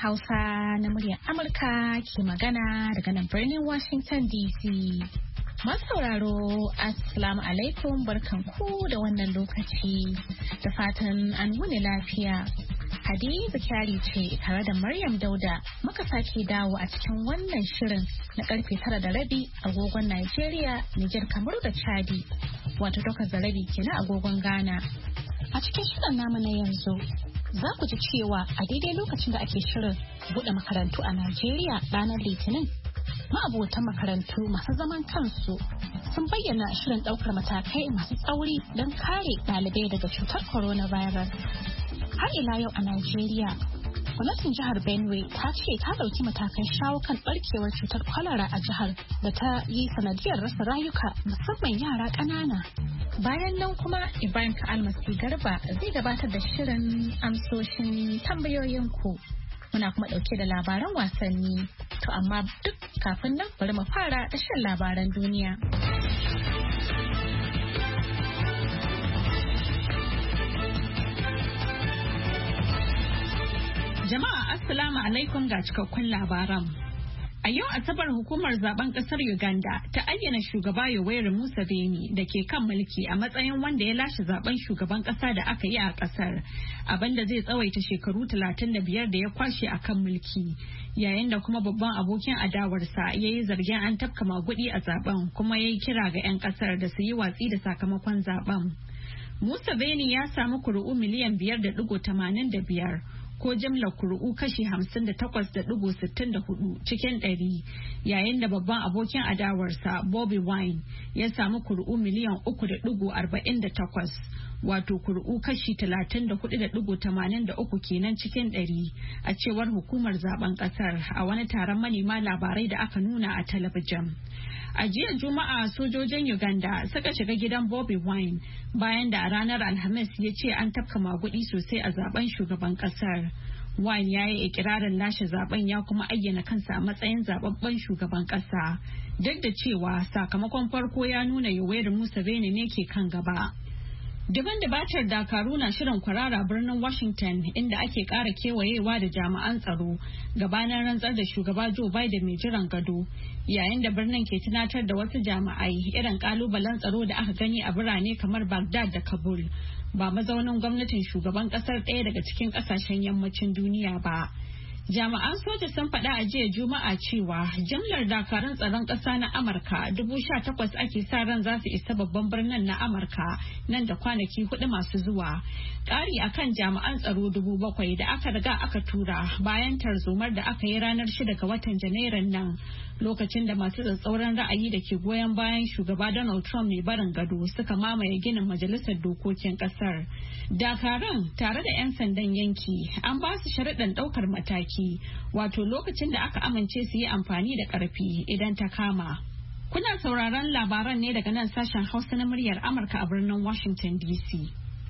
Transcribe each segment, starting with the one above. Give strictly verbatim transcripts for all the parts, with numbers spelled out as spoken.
Hausa na muryar Amurka ke magana daga nan birnin Washington D C. Masu sauraro, Assalamu alaikum barkanku da wannan lokaci da fatan an wuni lafiya. Hadiza Kyari ce tare da Maryam Dauda muka sake dawo a cikin wannan shirin na karfe tara da rabi agogon Najeriya, Nijar, Kamaru da Chadi, wato takwas da rabi kenan agogon Ghana. A cikin shirin namu na yanzu za ku ji cewa a daidai lokacin da ake shirin buɗe makarantu a Najeriya ranar Litinin, ma'abotan makarantu masu zaman kansu sun bayyana shirin ɗaukar matakai masu tsauri don kare ɗalibai daga cutar coronavirus. Har ila yau a Najeriya, gwamnatin jihar Benue ta ce ta ɗauki matakan shawo kan ɓarkewar cutar kwalara a jihar da ta yi sanadiyar rasa rayuka musamman yara ƙanana. Bayan nan kuma Ibrahim Almasi Garba zai gabatar da shirin amsoshin tambayoyinku. Muna kuma ɗauke da labaran wasanni. To amma duk kafin nan bari mu fara da shan labaran duniya. Jama'a Assalamu alaikum ga cikakkun labaran. A yau Asabar hukumar zaben kasar Uganda ta ayyana shugaba Yoweri Museveni da ke kan mulki a matsayin wanda ya lashe zaben shugaban kasa da aka yi a kasar, abinda zai tsawaita shekaru talatin da biyar da ya kwashe a kan mulki, yayin da kuma babban abokin adawarsa ya yi zargin an tafka magudi a zaben kuma ya yi kira ga 'yan kasar da su yi watsi da sakamakon zaben. Museveni ya samu kuri'u miliyan biyar da digo tamanin da biyar. Ko jimlar kuri'u kashi hamsin da takwas da digo sittin da hudu cikin ɗari, yayin da babban abokin adawarsa Bobby Wine ya samu kuri'u miliyan uku da digo arba'in da takwas, wato kuri'u kashi talatin da hudu da digo tamanin da uku kenan cikin ɗari, a cewar hukumar zaben kasar a wani taron manema labarai da aka nuna a talabijin. A jiya Juma'a sojojin Uganda suka shiga gidan Bobby Wine bayan da a ranar Alhamis ya ce an tafka magudi sosai a zaben shugaban kasar. Wine ya yi ikirarin lashe zaben ya kuma ayyana kansa a matsayin zababben shugaban kasa, duk da cewa sakamakon farko ya nuna Yoweri Museveni ne ke kan gaba. Daban da batar dakaru na shirin kwarara birnin Washington inda ake kara kewayewa da jami'an tsaro gabanin rantsar da shugaba Joe Biden mai jiran gado, yayin da birnin ke tunatar da wasu jami'ai irin kalubalen tsaro da aka gani a birane kamar Baghdad da Kabul, ba mazaunin gwamnatin shugaban kasar ɗaya daga cikin ƙasashen yammacin duniya ba. Jami'an soja sun faɗa a jiya Juma'a cewa jimlar dakarun tsaron ƙasa na Amurka dubu sha takwas ake sa ran za su isa babban birnin na Amurka nan da kwanaki hudu masu zuwa. Ƙari akan jami'an tsaro dubu bakwai da aka riga aka tura bayan tarzomar da aka yi ranar shida ga watan Janairun nan, lokacin da masu tsatsauran ra'ayi da ke goyon bayan shugaba Donald Trump mai barin gado suka mamaye ginin majalisar dokokin ƙasar. Dakaran tare da 'yan sandan yanki an ba su sharuɗan ɗaukar mataki, wato lokacin da aka amince su yi amfani da ƙarfi idan ta kama. Kuna sauraron labaran ne daga nan sashen Hausa na muryar Amurka a birnin Washington D C.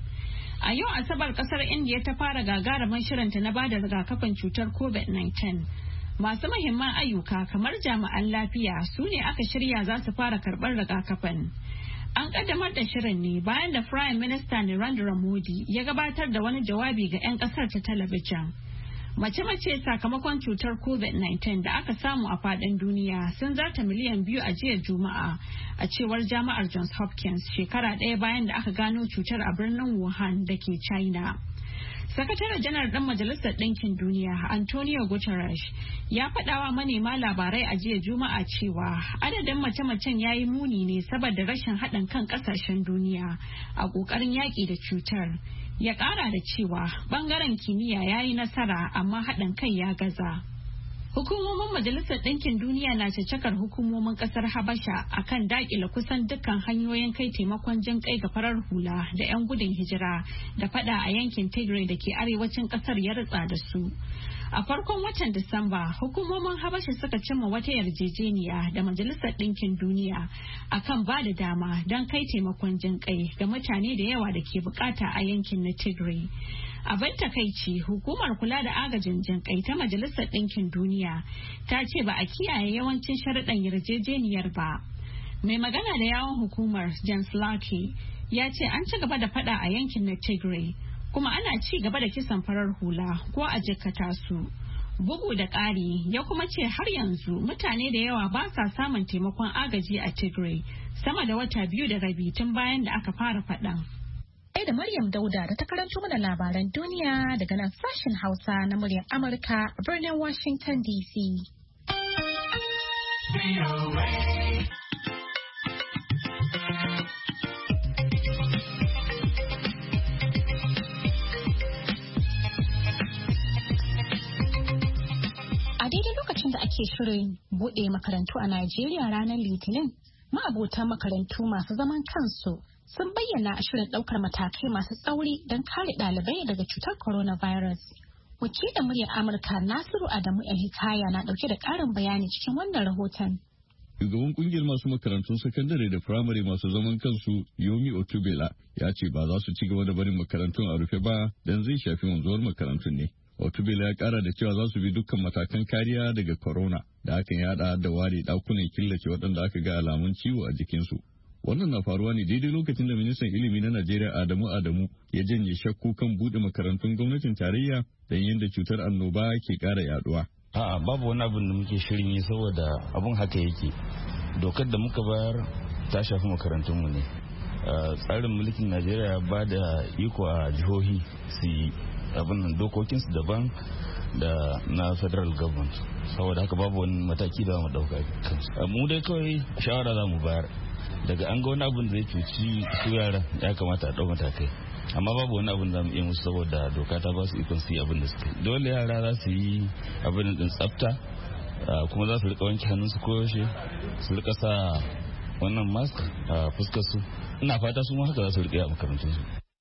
A yau Asabar kasar India ta fara gagarumin shirinta na bada rigakafin cutar COVID nineteen. Masu muhimman ayyuka kamar jami'an lafiya su ne aka shirya za su fara karɓar rigakafin. An kaddamar da shirin ne bayan da Prime Minister Narendra Modi ya gabatar da wani jawabi ga 'yan kasar ta talabijin. Mace-mace sakamakon cutar COVID nineteen da aka samu a faɗin duniya sun zarta miliyan biyu a jiya Juma'a, a cewar jami'ar Johns Hopkins shekara ɗaya bayan da aka gano cutar a birnin Wuhan da ke China. Sakataren janar ɗan Majalisar Ɗinkin Duniya Antonio Guterres ya faɗawa manema labarai a jiya Juma'a cewa adadin mace-macen ya yi muni ne saboda rashin haɗin kan ƙasashen duniya a ƙoƙarin yaƙi da cutar. Ya ƙara da cewa ɓangaren kimiyya ya yi nasara amma haɗin kai ya gaza. Hukumomin Majalisar Ɗinkin Duniya na cecekar hukumomin ƙasar Habasha akan daƙile kusan dukkan hanyoyin kai taimakon jin kai ga farar hula da 'yan gudun hijira da fada a yankin Tigray da ke arewacin ƙasar ya ritsa da su. A farkon watan Disamba, hukumomin Habasha suka cimma wata yarjejeniya da Majalisar Ɗinkin Duniya akan ba da dama don kai taimakon jin kai ga mutane da yawa da ke bukata a yankin na Tigray. Abin takaici, hukumar kula da agajin jinƙai ta Majalisar Ɗinkin Duniya ta ce ba a kiyaye yawancin sharuɗan yarjejeniyar ba. Mai magana da yawon hukumar Jens Laerke ya ce an ci gaba da fada a yankin na Tigray kuma ana ci gaba da kisan farar hula ko a jikkata su. Bugu da ƙari ya kuma ce har yanzu mutane da yawa ba sa samun taimakon agaji a Tigray sama da wata biyu da rabi tun bayan da aka fara faɗan. Sai da Maryam Dauda da ta karanto mana labaran duniya daga nan sashen Hausa na muryar Amurka a birnin Washington D C. Ake shirin buɗe makarantu a Najeriya ranar Litinin, ma'abotan makarantu masu zaman kansu sun bayyana shirin ɗaukar matakai masu tsauri don kare ɗalibai daga cutar coronavirus. Wakilin muryar Amurka Nasiru Adamu El-Hikaya na ɗauke da ƙarin bayani cikin wannan rahoton. Shugaban kungiyar masu makarantun sakandare da firamare masu zaman kansu Yomi Otubela ya ce ba za su ci gaba da barin makarantun a rufe ba don zai shafi wanzuwar makarantun ne. Otubela ya kara da cewa za su bi dukkan matakan kariya daga corona da hakan ya haɗa da ware ɗakunan killace waɗanda aka ga alamun ciwo a jikinsu. Wannan na faruwa ne daidai lokacin da ministan ilimi na Najeriya Adamu Adamu ya janye shakku kan buɗe makarantun gwamnatin tarayya don yadda cutar annoba ke ƙara yaduwa. A'a babu wani abin da muke shirin yi saboda abun haka yake. Dokar da muka bayar ta shafi makarantunmu ne. Tsarin mulkin Najeriya ba da iko a jihohi su yi abin nan dokokinsu daban da na federal government. Saboda haka babu wani mataki da mu dauka kansu. Mu dai kawai shawara za mu bayar. Daga an ga wani abin da zai cuci su yara ya kamata a ɗau matakai. Amma babu wani abin da mu iya musu saboda doka ta ba su ikon su yi abin da suke. Dole yara za su yi abin din tsafta kuma za su rika wanke hannunsu koyaushe su rika sa wannan mask a fuskar su. Ina fata su ma haka za su rika a makarantun su.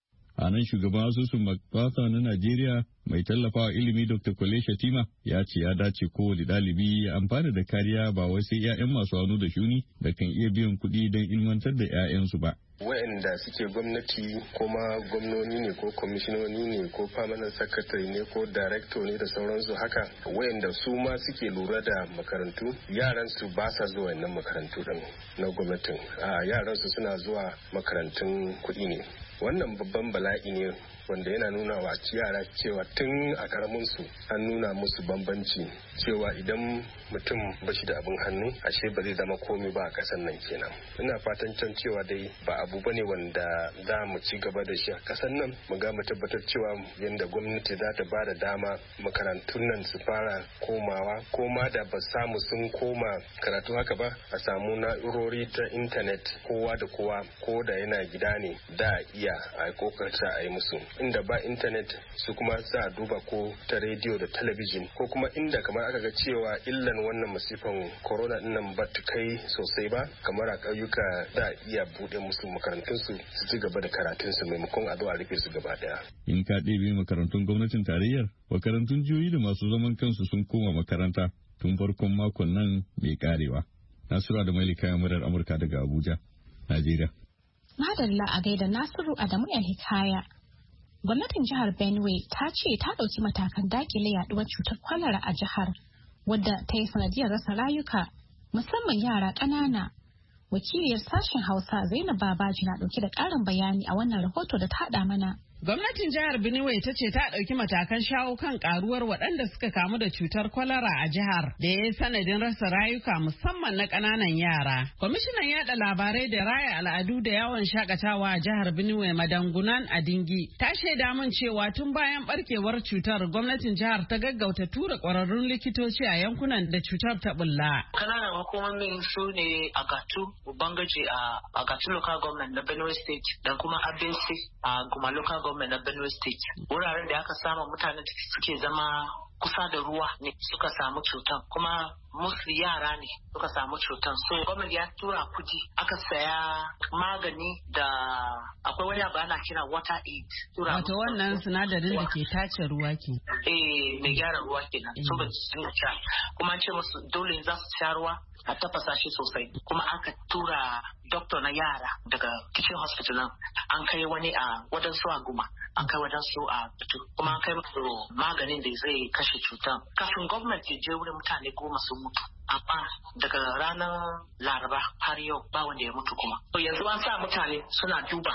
A nan shugaban asusun Makfasa na Najeriya mai tallafawa ilimi Doctor Kwale Shatima ya ce ya dace kowane ɗalibi ya amfana da kariya ba wai sai 'ya'yan masu hannu da shuni da kan iya biyan kuɗi don ilmantar da 'ya'yansu ba. Waɗanda suke gwamnati kuma gwamnoni ne ko kwamishinoni ne ko permanent secretary ne ko director ne da sauransu haka waɗanda su ma suke lura da makarantu yaran su ba sa zuwa wannan makarantu din na gwamnatin a yaran su suna zuwa makarantun kuɗi ne. Wannan babban bala'i ne wanda yana nuna wa yara cewa tun a karamin su an nuna musu bambanci cewa idan mutum ba shi da abin hannu ashe ba zai zama komai ba a kasan nan kenan. Ina fatan can cewa dai ba abu bane wanda za mu ci gaba da shi a kasan nan mu ga mu tabbatar cewa yadda gwamnati za ta ba da dama makarantun nan su fara komawa ko ma da ba samu sun koma karatu haka ba a samu na'urori ta intanet kowa da kowa ko da yana gida ne da iya a kokarta a yi musu inda ba intanet su kuma za a duba ko ta rediyo da talabijin ko kuma inda kamar aka ga cewa illan wannan masifan corona nan ba ta kai sosai ba kamar a ƙauyuka za a iya buɗe musu makarantunsu su ci gaba da karatunsu maimakon a zo a rufe su gaba ɗaya. In ka ɗebe makarantun gwamnatin tarayyar makarantun jihohi da masu zaman kansu sun koma makaranta tun farkon makon nan mai karewa. Nasiru da Malika murar Amurka daga Abuja, Najeriya. Madalla a gaida Nasiru Adamu El-Hikaya. Gwamnatin jihar Benue ta ce ta ɗauki matakan dakile yaduwar cutar kwalara a jihar wadda ta yi sanadiyar rasa rayuka musamman yara ƙanana. Wakiliyar sashen Hausa Zainab Babaji na ɗauke da ƙarin bayani a wannan rahoto da ta haɗa mana. Gwamnatin jihar Benue ta ce ta ɗauki matakan shawo kan karuwar waɗanda suka kamu da cutar kwalara a jihar da ya yi sanadin rasa rayuka musamman na ƙananan yara. Kwamishinan yaɗa labarai da raya al'adu da yawon shakatawa a jihar Benue Madangunan Adingi ta shaida min cewa tun bayan barkewar cutar gwamnatin jihar ta gaggauta tura ƙwararrun likitoci a yankunan da cutar ta bulla. Ƙananan hukumomin su ne Agatu, Ubangaji a Agatu local government na Benue state da kuma Abinci a kuma local government na Benue State. Wuraren da aka samu mutane da suke zama kusa da ruwa ne suka samu cutan kuma musu yara ne suka samu cutan. So gwamnati ya tura kudi aka saya magani da akwai wani abu ana kira water aid. Wato wannan sinadarin da ke tace ruwa ke. Eh mai gyara ruwa kenan. So ba su sha kuma an ce musu dole za su sha ruwa a tafasa shi sosai kuma aka tura doctor na yara daga kitchen hospital nan an kai wani a wadansu a guma an kai wadansu a tutu kuma an kai musu maganin da zai kashe cutan kafin gwamnati je wurin mutane goma sun mutu amma daga ranar laraba har yau ba wanda ya mutu kuma to yanzu an sa mutane suna duba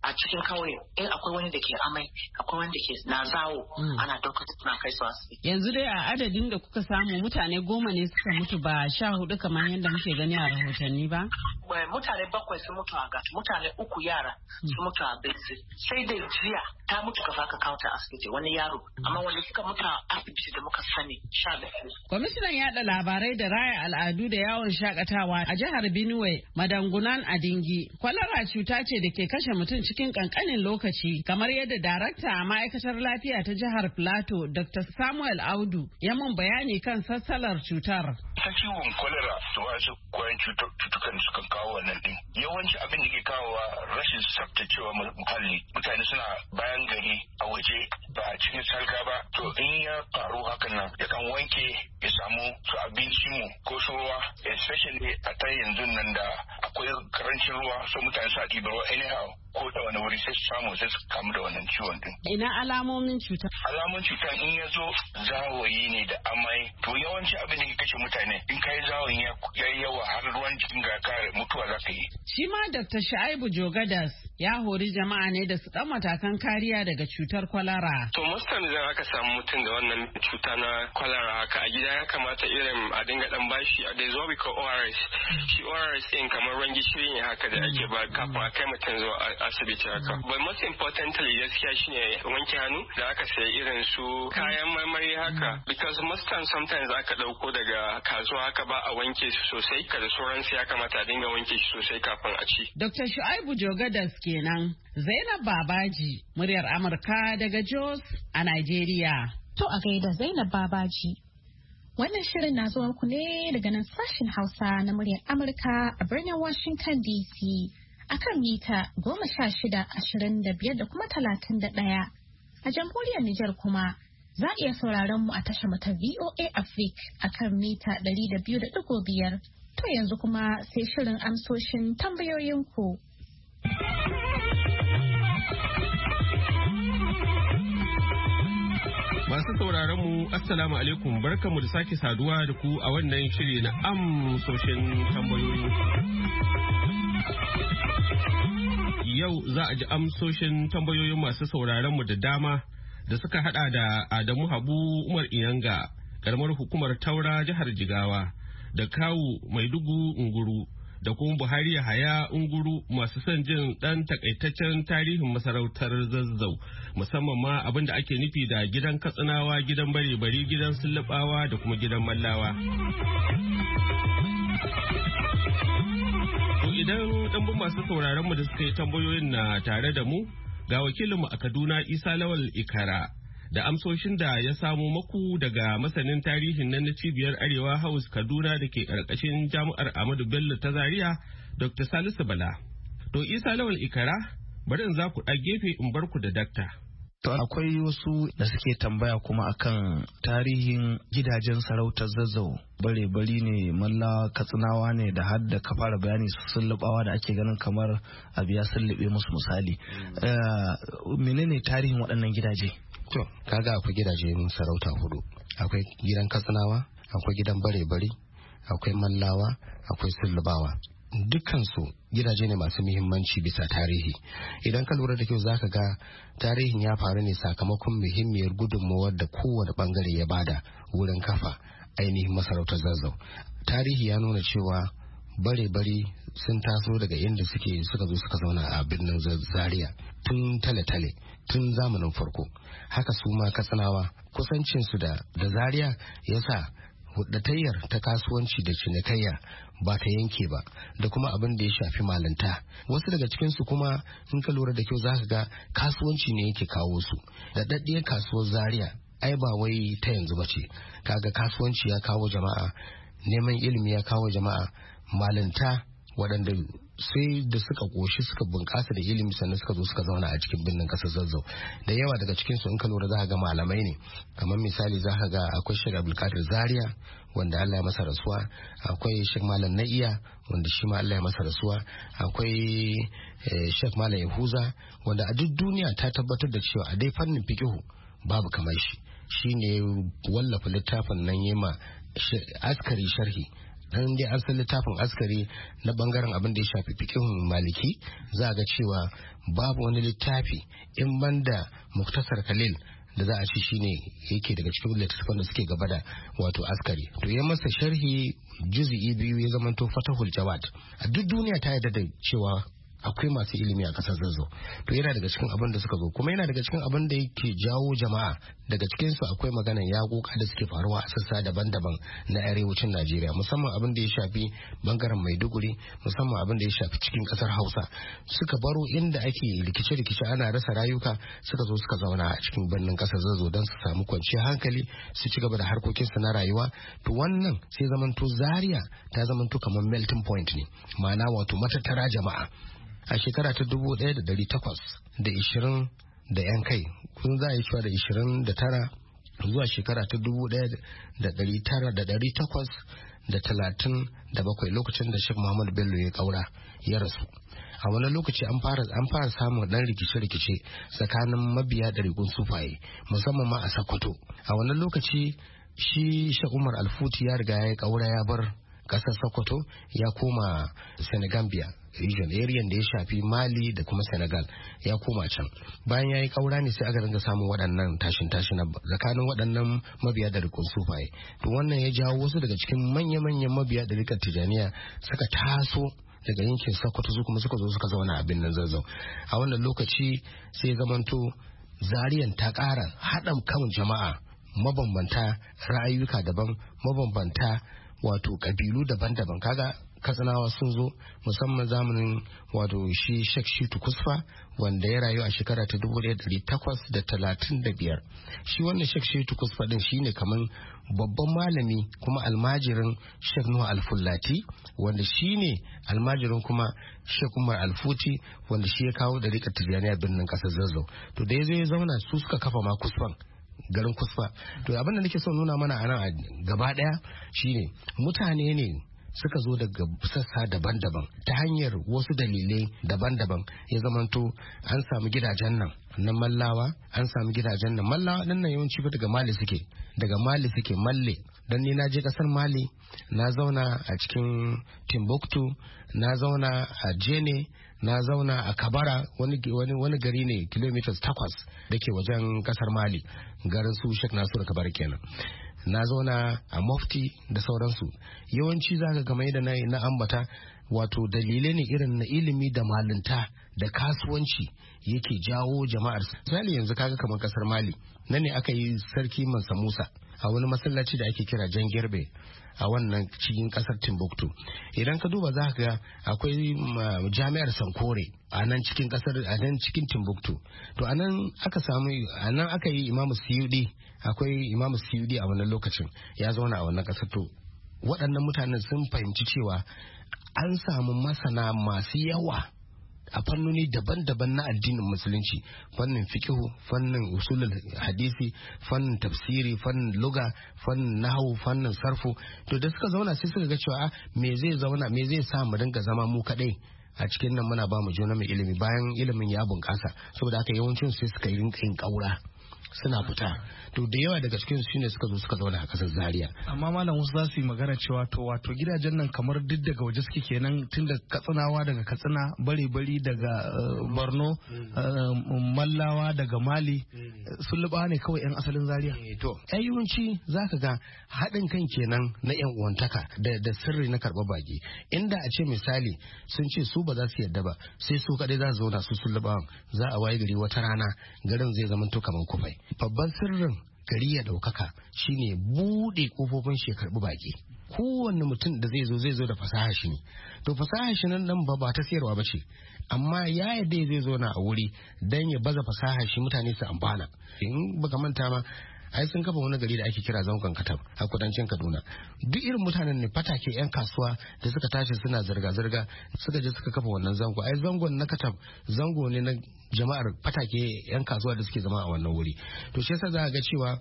a cikin kauye in akwai wani da ke amai akwai wani da ke na zawo ana ɗaukar suna kai su asibiti. Yanzu dai a adadin da kuka samu mutane goma ne suka mutu ba sha hudu kamar yadda muke gani a rahotanni ba? Mutane bakwai sun mutu a gatu, mutane uku yara sun mutu a Benzi. Sai da jiya ta mutu kafa ka kawo ta asibiti wani yaro, amma wanda suka mutu a asibiti da muka sani sha biyu. Kwamishinan yaɗa labarai da raya al'adu da yawon shakatawa a jihar Benue, Madangunan Adingi, kwalara cuta ce da ke kashe mutum cikin kankanin lokaci, kamar yadda darakta a ma'aikatar lafiya ta jihar Plateau, Doctor Samuel Audu, ya mun bayani kan sassalar cutar. Ta ciwon kwalara da wasu kwayan cutukan suka kawo wannan din. Yawanci abin da ke kawowa rashin tsaftacewa muhalli. Mutane suna bayan gari a waje ba a cikin salga ba. To in ya faru hakan nan yakan wanke ya samu su abinci mu ko su ruwa, especially a ta yanzu nan da akwai karancin ruwa, so mutane suna ɗibar ruwa anyhow ko da wani wuri sai su samu sai su kamu da wannan ciwon din. Ina alamomin cutar? Alamomin cutar in ya zo zawayi ne da amai. To yawanci abin da ke kashe mutane in kai zawayin ya yi yawa har ruwan cikin ga kare mutuwa za ka yi. Shi ma Doctor Shaibu Jogadas ya hori jama'a ne da su ɗan matakan kariya daga cutar kwalara. To most times idan aka samu mutum da wannan cuta na kwalara haka a gida ya kamata irin a dinga dan bashi a dai zuwa biko O R S. Shi O R S din kamar ruwan gishiri ne haka da ake ba kafin a kai mutum zuwa asibiti haka. But most importantly gaskiya shine wanke hannu da aka sayi irin su kayan marmari haka. Because most times sometimes aka dauko daga kasuwa haka ba a wanke su sosai kada sauransu ya kamata a dinga wanke shi sosai kafin a ci. Doctor Shu'aibu Jogadas kenan. Zainab Babaji, muryar Amurka daga Jos a Najeriya. To a gaida Zainab Babaji. Wannan shirin na zuwa ku ne daga nan sashen Hausa na muryar Amurka a birnin Washington D C akan mita goma sha shida ashirin da biyar da kuma talatin da ɗaya. A jamhuriyar Nijar kuma za a iya sauraron mu a tashar mata V O A Africa akan mita ɗari da biyu da ɗigo biyar. To yanzu kuma sai shirin amsoshin tambayoyinku. Masu sauraron mu assalamu alaikum, barkanmu da sake saduwa da ku a wannan shiri na amsoshin tambayoyi. Yau za a ji amsoshin tambayoyin masu sauraron mu da dama da suka hada da Adamu Habu Umar Iyanga, karamar hukumar Taura jihar Jigawa, da Kawu Maidugu Nguru, da kuma Buhari Yahaya Unguru masu son jin ɗan takaitaccen tarihin masarautar Zazzau, musamman ma abin da ake nufi da gidan Katsinawa, gidan Bare-bari, gidan Sullubawa da kuma gidan Mallawa. To idan ɗanbun masu sauraron mu da suka yi tambayoyin na tare da mu, ga wakilinmu a Kaduna Isa Lawal Ikara da amsoshin da ya samo maku daga masanin tarihin nan na cibiyar Arewa House Kaduna da ke ƙarƙashin Jami'ar Ahmadu Bello ta Zaria, Doctor Salisu Bala. To Isa Lawal Ikara, bari in za ku ɗan gefe in bar ku da dakta. To akwai wasu da suke tambaya kuma akan tarihin gidajen sarautar Zazzau. Bare-bari ne, Mallawa, Katsinawa ne, da har da ka fara bayani Sullubawa da ake ganin kamar abu ya sullube musu misali. Menene tarihin waɗannan gidaje? To, kaga akwai gidajen sarauta hudu. Akwai gidan Katsinawa, akwai gidan Bare-bari, akwai Mallawa, akwai Sullubawa. Dukkansu gidaje ne masu muhimmanci bisa tarihi. Idan ka lura da kyau zaka ga tarihin ya faru ne sakamakon muhimmiyar gudunmawar da kowane bangare ya bada wurin kafa ainihin masarautar Zazzau. Tarihi ya nuna cewa Bare-bari sun taso daga inda suke suka zo suka zauna a birnin Zaria tun tale-tale, tun zamanin farko. Haka su ma Katsinawa kusancinsu da da Zaria yasa hudatayyar ta kasuwanci da cinikayya ba ta yanke ba, da kuma abin da ya shafi malanta. Wasu daga cikinsu kuma in ka lura da kyau za ka ga kasuwanci ne yake kawo su. Da daddiyar kasuwar Zaria ai ba wai ta yanzu ba ce. Kaga kasuwanci ya kawo jama'a, neman ilimi ya kawo jama'a, malanta waɗanda sai da suka ƙoshi suka bunƙasa da ilimi sannan suka zo suka zauna a cikin birnin ƙasar Zazzau. Da yawa daga cikin su in ka lura za ka ga malamai ne, kamar misali za ka ga akwai Sheikh Abdulkadir Zaria wanda Allah ya masa rasuwa, akwai Sheikh Malam Na'iya wanda shi ma Allah ya masa rasuwa, akwai Sheikh Malam Yahuza wanda a duk duniya ta tabbatar da cewa a dai fannin fiqhu babu kamar shi. Shine wallafa littafin nan yema askari sharhi dan dai an san littafin askari na bangaren abin da ya shafi fiqhun maliki za ga cewa babu wani littafi in banda muktasar khalil da za a ci shine yake daga cikin littattafan da suke gaba da wato askari to ya masa sharhi juz'i biyu ya zamanto fatahul jawad a duk duniya ta yarda da cewa akwai masu ilimi a kasar zazzau to yana daga cikin abin da suka zo kuma yana daga cikin abin da yake jawo jama'a daga cikin su akwai maganan yaƙoƙa da suke faruwa a sassa daban-daban na arewacin Najeriya musamman abin da ya shafi bangaren Maiduguri musamman abin da ya shafi cikin kasar Hausa suka baro inda ake rikice-rikice ana rasa rayuka suka zo suka zauna a cikin birnin kasar zazzau don su samu kwanciyar hankali su ci gaba da harkokin su na rayuwa to wannan sai zamanto Zaria ta zamanto kamar melting point ne ma'ana wato matattara jama'a a shekara ta dubu ɗaya da ɗari takwas da ishirin da yan kai kun za a yi cewa da ishirin da tara zuwa shekara ta dubu ɗaya da ɗari tara da ɗari takwas da talatin da bakwai lokacin da Sheikh Muhammad Bello ya kaura ya rasu a wani lokaci an fara an fara samun dan rikice-rikice tsakanin mabiya da rigun sufaye musamman ma a Sokoto a wani lokaci shi Sheikh Umar Alfuti ya riga ya kaura ya bar kasar Sokoto ya koma Senegambia region area da ya shafi Mali da kuma Senegal ya koma can bayan ya yi kaura ne sai aka dinga samun waɗannan tashin tashin tsakanin waɗannan mabiya da rikon sufaye to wannan ya jawo wasu daga cikin manya-manyan mabiya da rikon Tijaniya suka taso daga yankin Sokoto su kuma suka zo suka zauna a birnin Zazzau a wannan lokaci sai zamanto Zariyan ta ƙara haɗa kan jama'a mabambanta ra'ayuka daban mabambanta wato kabilu daban-daban kaga Katsinawa sun zo musamman zamanin wato shi Sheikh Shitu Kusfa wanda ya rayu a shekara ta dubu ɗaya da ɗari takwas da talatin da biyar shi wannan Sheikh Shitu Kusfa din shine kaman babban malami kuma almajirin Sheikh Nuhu Alfullati wanda shine almajirin kuma Sheikh Umar Alfuti wanda shi ya kawo da rika Tijaniya birnin kasar Zazzau to da yazo ya zauna su suka kafa ma Kusfan garin Kusfa to abin da nake so nuna mana a nan gaba daya shine mutane ne suka zo daga sassa daban-daban ta hanyar wasu dalilai daban-daban ya zamanto an samu gidajen nan na mallawa an samu gidajen nan mallawa din nan yawanci fa daga Mali suke daga Mali suke malle dan ni na je kasar Mali na zauna a cikin Timbuktu na zauna a Jene na zauna a Kabara wani wani wani gari ne kilometers takwas dake wajen kasar Mali garin su Sheikh Nasiru Kabara kenan na zauna a Mufti da sauransu yawanci zaka ga mai da na na ambata wato dalilai ne irin na ilimi da malinta da kasuwanci yake jawo jama'ar misali yanzu kaga kamar kasar Mali nan ne aka yi sarki Mansa Musa a wani masallaci da ake kira Jan Gerbe a wannan cikin kasar Timbuktu idan ka duba za ka ga akwai jami'ar Sankore a nan cikin kasar a nan cikin Timbuktu to anan aka samu anan aka yi Imam Suyudi akwai Imam Suyudi a wannan lokacin ya zauna a wannan kasar to waɗannan mutanen sun fahimci cewa an samu masana masu yawa a fannoni daban-daban na addinin musulunci fannin fiqhu fannin usulul hadisi fannin tafsiri fannin luga fannin nahwu fannin sarfu to da suka zauna sai suka ga cewa me zai zauna me zai sa mu dinga zama mu kadai a cikin nan muna ba mu juna mai ilimi bayan ilimin ya bunƙasa saboda haka yawancin sai suka yi rinka yin kaura suna fita to da yawa daga cikin su ne suka zo suka zauna a kasar Zaria amma malam wasu za su yi magana cewa to wato gidajen nan kamar duk daga waje suke kenan tun da Katsinawa daga Katsina bare bari daga Borno Mallawa daga Mali sun luba ne kawai yan asalin Zaria to ayyukanci zaka ga haɗin kan kenan na yan uwantaka da da sirri na karɓa baki inda a ce misali sun ce su ba za su yadda ba sai su kadai za su zauna su sun luba za a waye gari wata rana garin zai zama to kaman kufai babban sirrin gari ya ɗaukaka shine buɗe ƙofofin shi ya karɓi baƙi kowanne mutum da zai zo zai zo da fasaha shi ne to fasaha shi nan nan ba ba ta sayarwa ba ce amma ya yadda zai zo na a wuri dan ya baza fasaha shi mutane su amfana in baka manta ma ai sun kafa wani gari da ake kira zangon katab a kudancin Kaduna duk irin mutanen ne fatake yan kasuwa da suka tashi suna zirga-zirga suka je suka kafa wannan zango ai zangon na katab zango ne na jama'ar fatake yan kasuwa da suke zama a wannan wuri to shi yasa za ga cewa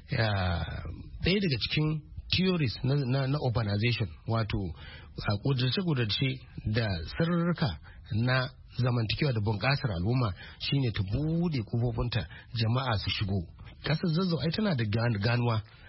ɗaya daga cikin theories na, na, na urbanization wato a kudurce-kudurce da sirrika na zamantakewa da bunƙasar al'umma shine ta bude kofofinta jama'a su shigo kasar Zazzau ai tana da ganuwa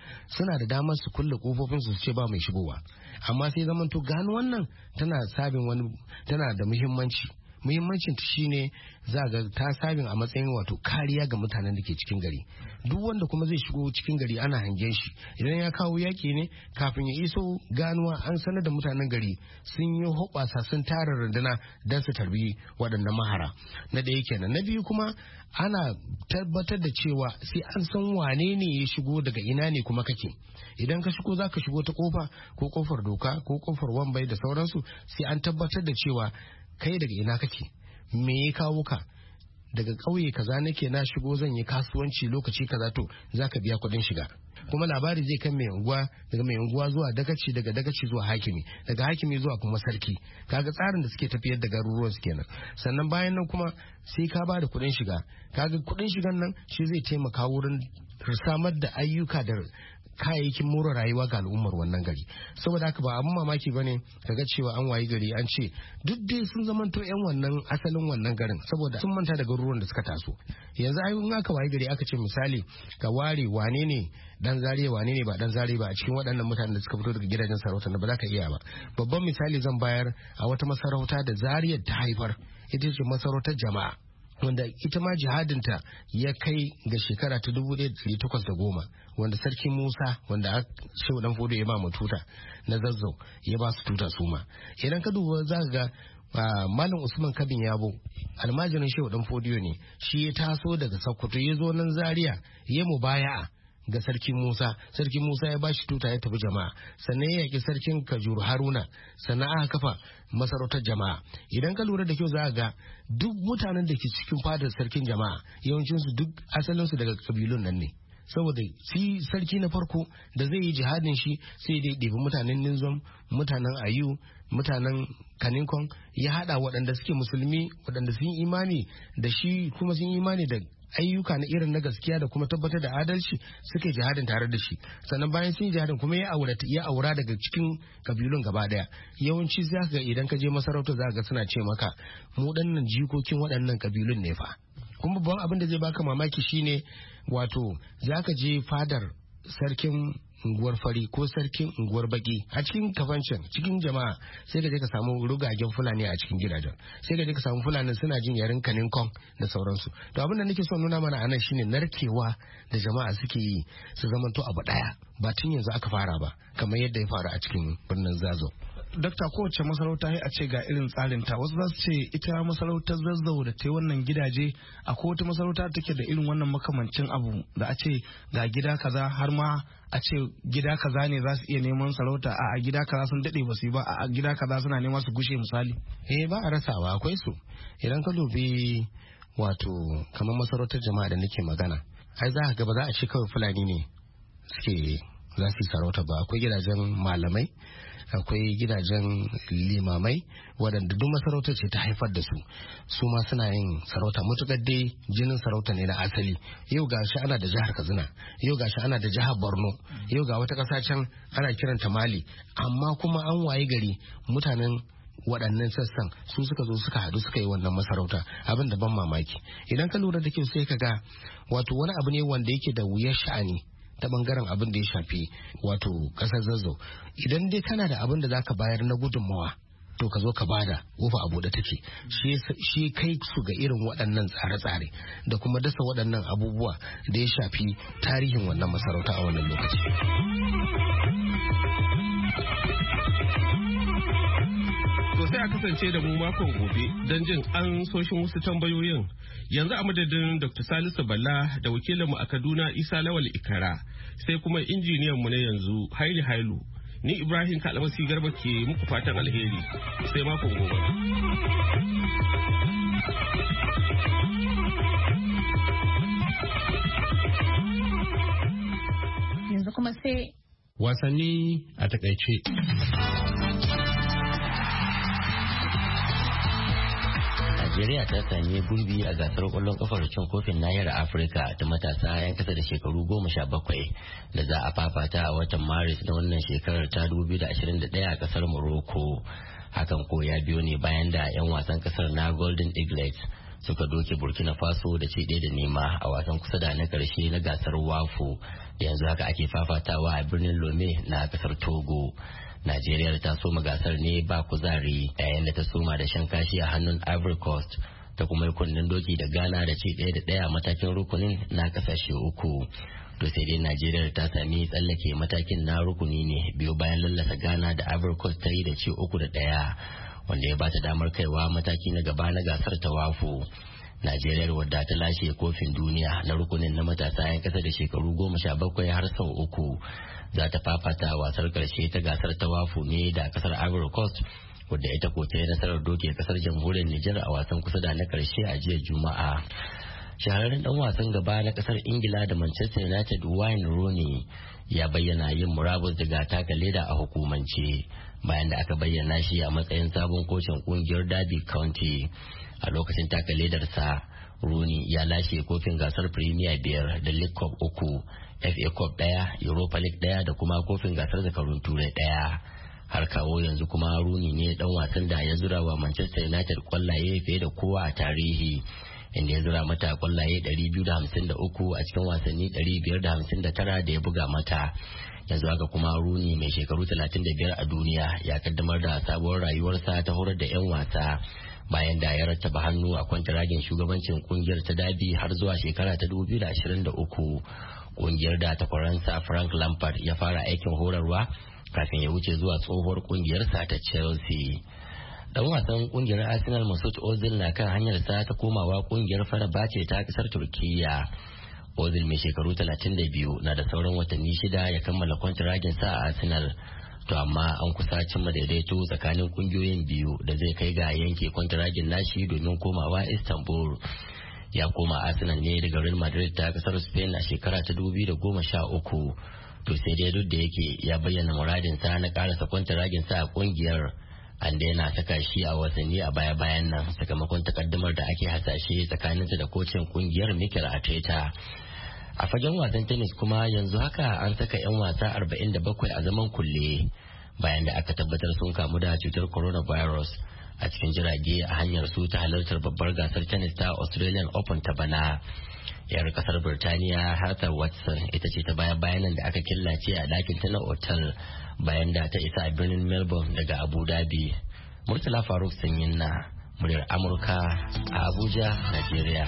suna da damar su kulle kofofin su ce ba mai shigowa. Amma sai zaman to gano wannan tana sabin wani tana da muhimmanci. Muhimmancin ta shine za ga ta sabin a matsayin wato kariya ga mutanen da ke cikin gari. Duk wanda kuma zai shigo cikin gari ana hangen shi, idan ya kawo yaki ne kafin ya iso ganuwa an sanar da mutanen gari sun yi hoɓasa sun tara runduna don su tarbi waɗannan mahara. Na ɗaya kenan. Na biyu kuma ana tabbatar da cewa sai an san wane ne ya shigo daga ina ne kuma kake. Idan ka shigo za ka shigo ta kofa ko kofar doka ko kofar wambai da sauransu, sai an tabbatar da cewa kai daga ina kake, me ya kawo ka, daga ƙauye kaza nake na shigo zan yi kasuwanci lokaci kaza, to zaka biya kuɗin shiga. Kuma labari zai kan mai unguwa, daga mai unguwa zuwa dagaci, daga dagaci zuwa hakimi, daga hakimi zuwa kuma sarki. Kaga tsarin da suke tafiyar da garuruwan su kenan. Sannan bayan nan kuma sai ka ba da kuɗin shiga. Kaga kuɗin shigan nan shi zai taimaka wurin samar da ayyuka da kayayyakin more rayuwa ga al'ummar wannan gari. Saboda haka ba abun mamaki bane kaga cewa an wayi gari an ce duk dai sun zamanto yan wannan asalin wannan garin, saboda sun manta da garuruwan da suka taso. Yanzu ai in aka wayi gari aka ce misali ka ware wane ne dan zare wane ne ba dan zare ba a cikin waɗannan mutanen da suka fito daga gidajen sarauta na ba za ka iya ba. Babban misali zan bayar a wata masarauta da Zariyar ta haifar, ita ce masarautar Jama'a, wanda ita ma jihadinta ya kai ga shekara ta dubu ɗaya da ɗari takwas da goma, wanda sarki Musa wanda Shehu Dan Fodo ya ba mu tuta na Zazzau ya ba su tuta su ma. Idan ka duba za ka ga Malam Usman Kabin Yabo almajirin Shehu Dan Fodo ne, shi ya taso daga Sokoto ya zo nan Zaria ya mubaya'a ga sarki Musa. Sarki Musa ya bashi tuta ya tafi Jama'a, sannan ya yaki sarkin Kajuru Haruna, sannan aka kafa masarautar Jama'a. Idan ka lura da kyau za ga duk mutanen da ke cikin fadar sarkin Jama'a yawancinsu duk asalinsu daga kabilun nan ne. Saboda shi sarki na farko da zai yi jihadin shi sai dai ɗebi mutanen Ninzom, mutanen Ayu, mutanen Kaninkon, ya haɗa waɗanda suke musulmi, waɗanda sun yi imani da shi kuma sun yi imani da ayyuka na irin na gaskiya da kuma tabbatar da adalci, suke jihadin tare da shi. Sannan bayan sun yi jihadin kuma ya aura ya aura daga cikin kabilun gaba daya. Yawanci za ka ga idan ka je masarauta za ka ga suna ce maka mu ɗannan jikokin waɗannan kabilun ne fa. Kuma babban abin da zai baka mamaki shine wato za ka je fadar sarkin unguwar fari ko sarkin unguwar baki a cikin kafancin cikin jama'a, sai ka je ka samu rugagen fulani a cikin gidajen, sai ka je ka samu fulani suna jin yaren Kaninkon da sauransu. To abin da nake so nuna mana anan shine narkewa da jama'a suke yi su zamanto abu daya, ba tun yanzu aka fara ba kamar yadda ya faru a cikin birnin Zazzau. Dakta, kowace masarauta a ce ga irin tsarin ta, wasu za su ce ita masarautar Zazzau da ta yi wannan gidaje, akwai wata masarauta da take da irin wannan makamancin abu da a ce ga gida kaza, har ma a ce gida kaza ne za su iya neman sarauta, a gida kaza sun dade ba su yi ba, a gida kaza suna neman su gushe misali. Eh ba a rasawa, akwai su. Idan ka dubi wato kamar masarautar Jama'a da nake magana, ai za ka ga ba za a ce kawai Fulani ne suke za su yi sarauta ba. Akwai gidajen malamai, akwai gidajen limamai waɗanda duk masarautar ce ta haifar da su, su ma suna yin sarauta mutukar dai jinin sarauta ne na asali. Yau ga shi ana da jihar Katsina, yau ga shi ana da jihar Borno, yau ga wata ƙasa can ana kiranta Mali, amma kuma an waye gari mutanen waɗannan sassan su suka zo suka haɗu suka yi wannan masarauta. Abin da ban mamaki idan ka lura da kyau sai ka ga wato wani abu ne wanda yake da wuyar sha'ani ta bangaren abin da ya shafi wato kasar Zazzau. Idan dai kana da abin da zaka bayar na gudunmawa, to ka zo ka bada, kofa a buɗe take. Shi kai su ga irin waɗannan tsare-tsare da kuma dasa waɗannan abubuwa da ya shafi tarihin wannan masarauta a wannan lokaci. To sai a kasance da mu makon gobe don jin an soshin wasu tambayoyin. Yanzu a madadin Doctor Salisu Balla da wakilinmu a Kaduna Isa Lawal Ikara, sai kuma injiniyanmu na yanzu Haili Hailu. Ni Ibrahim Kalmasi Garba ke muku fatan alheri. Sai makon gobe. Yanzu kuma sai wasanni a takaice. Najeriya ta sami gurbi a gasar kwallon kafar cin kofin nahiyar Afirka ta matasa 'yan kasa da shekaru goma sha bakwai da za a fafata a watan Maris na wannan shekarar ta dubu biyu da ashirin da ɗaya a kasar Morocco. Hakan ko ya biyo ne bayan da 'yan wasan kasar na Golden Eagles suka doke Burkina Faso da ci ɗaya da nema a wasan kusa da na ƙarshe na gasar WAFO da yanzu haka ake fafatawa a birnin Lome na ƙasar Togo. Najeriya ta soma gasar ne ba kuzari yayin da ta soma da shan kashi a hannun Ivory Coast ta kuma yi kunnen doki da Ghana da ci ɗaya da ɗaya a matakin rukunin na ƙasashe uku. To sai dai Najeriya ta sami tsallake matakin na rukuni ne biyo bayan lallasa Ghana da Ivory Coast ta yi da ci uku da ɗaya wanda ya bata damar kaiwa mataki na gaba na gasar ta WAFO. Najeriya wadda ta lashe kofin duniya na rukunin na matasa 'yan kasa da shekaru goma sha bakwai har sau uku za ta fafata wasar karshe ta gasar ta WAFO ne da kasar Ivory Coast wadda ita ko ta yi nasarar doke kasar jamhuriyar Nijar a wasan kusa da na karshe a jiya Juma'a. Shahararren dan wasan gaba na kasar Ingila da Manchester United Wayne Rooney ya bayyana yin murabus daga taka leda a hukumance bayan da aka bayyana shi a matsayin sabon kocin kungiyar Derby County. A lokacin taka ledarsa, Rooney ya lashe kofin gasar Premier biyar da League Cup uku, F A Cup ɗaya, Europa League ɗaya da kuma kofin gasar zakarun Turai ɗaya. Har kawo yanzu kuma Rooney ne dan wasan da ya zura wa Manchester United kwallaye fiye da kowa a tarihi, inda ya zura mata kwallaye ɗari biyu da hamsin da uku a cikin wasanni ɗari biyar da hamsin da tara da ya buga mata. Yanzu haka kuma Rooney mai shekaru talatin da biyar a duniya ya kaddamar da sabuwar rayuwarsa ta horar da 'yan wasa bayan da ya rattaba hannu a kwantaragin shugabancin kungiyar ta Derby har zuwa shekara ta dubu biyu da ashirin da uku. Kungiyar da takwaransa Frank Lampard ya fara aikin horarwa kafin ya wuce zuwa tsohuwar kungiyarsa ta Chelsea. Dan wasan kungiyar Arsenal Mesut Ozil na kan hanyarsa ta komawa kungiyar Fenerbahce ta kasar Turkiyya. Ozil mai shekaru talatin da biyu na da sauran watanni shida ya kammala kwantaragin sa a Arsenal. To amma an kusa cimma daidaito tsakanin kungiyoyin biyu da zai kai ga yanke kwantaragin nashi domin komawa Istanbul. Ya koma Arsenal ne daga Real Madrid ta kasar Spain a shekara ta dubu biyu da goma sha uku. To sai dai duk da yake ya bayyana muradinsa na karasa kwantaragin sa a kungiyar, an daina saka shi a wasanni a baya-bayan nan sakamakon takaddamar da ake hasashe tsakaninsa da kocin kungiyar Mikel Arteta. A fagen wasan tennis kuma yanzu haka an saka 'yan wasa arba'in da bakwai a zaman kulle bayan da aka tabbatar sun kamu da cutar coronavirus a cikin jirage a hanyar su ta halartar babbar gasar tennis ta Australian Open ta bana. Yar kasar Birtaniya Heather Watson ita ce ta baya bayanan da aka killace a ɗakin ta na otal bayan da ta isa a birnin Melbourne daga Abu Dhabi. Murtala Faruk Sanyin na muryar Amurka a Abuja, Najeriya.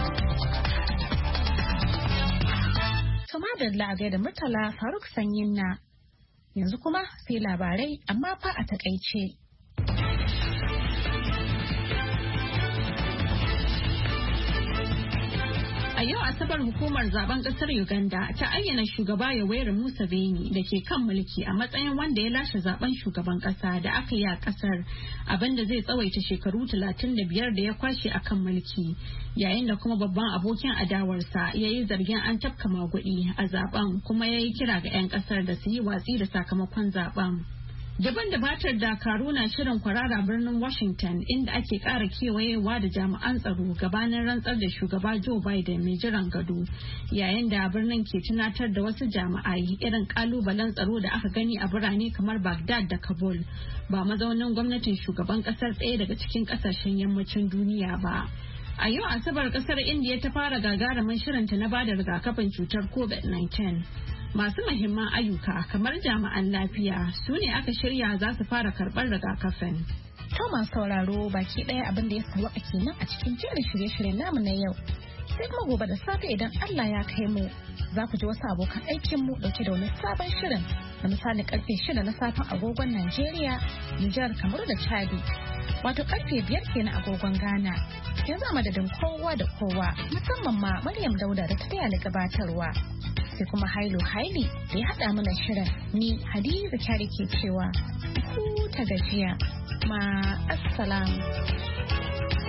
Tuma da la'agai da Murtala Faruk Sanyin na yanzu kuma sai labarai amma fa a takaice. A yau Asabar hukumar zaben kasar Uganda ta ayyana shugaba Yoweri Museveni da ke kan mulki a matsayin wanda ya lashe zaben shugaban kasa da aka yi a kasar, abinda zai tsawaita shekaru talatin da biyar da ya kwashe a kan mulki, yayin da kuma babban abokin adawarsa ya yi zargin an tafka magudi a zaben kuma ya yi kira ga 'yan kasar da su yi watsi da sakamakon zaben. Daban da batar Dakaru na shirin kwarara birnin Washington inda ake ƙara kewayewa da jami'an tsaro gabanin rantsar da shugaba Joe Biden mai jiran gado, yayin da birnin ke tunatar da wasu jami'ai irin kalubalen tsaro da aka gani a birane kamar Baghdad da Kabul, ba mazaunin gwamnatin shugaban ƙasar ɗaya daga cikin ƙasashen yammacin duniya ba. A yau Asabar ƙasar Indiya ta fara gagarumin shirinta na bada rigakafin cutar covid nineteen. Masu mahimman ayyuka kamar jami'an lafiya su ne aka shirya za su fara karɓar rigakafin. To masu sauraro baki ɗaya abin da ya samu a kenan a cikin jerin shirye-shiryen namu na yau. Sai kuma gobe da safe idan Allah ya kai mu za ku ji wasu abokan aikinmu ɗauke da wani sabon shirin da misalin karfe shida na safen agogon Najeriya, Nijar, Kamaru da Chadi. Wato karfe biyar kenan agogon Ghana. Yanzu a madadin kowa da kowa musamman ma Maryam Dauda da ta taya ni gabatarwa. Sai kuma Hailu Haili da ya haɗa mana shirin, ni Hadiza Kyari ke cewa ku ta gajiya ma assalamu.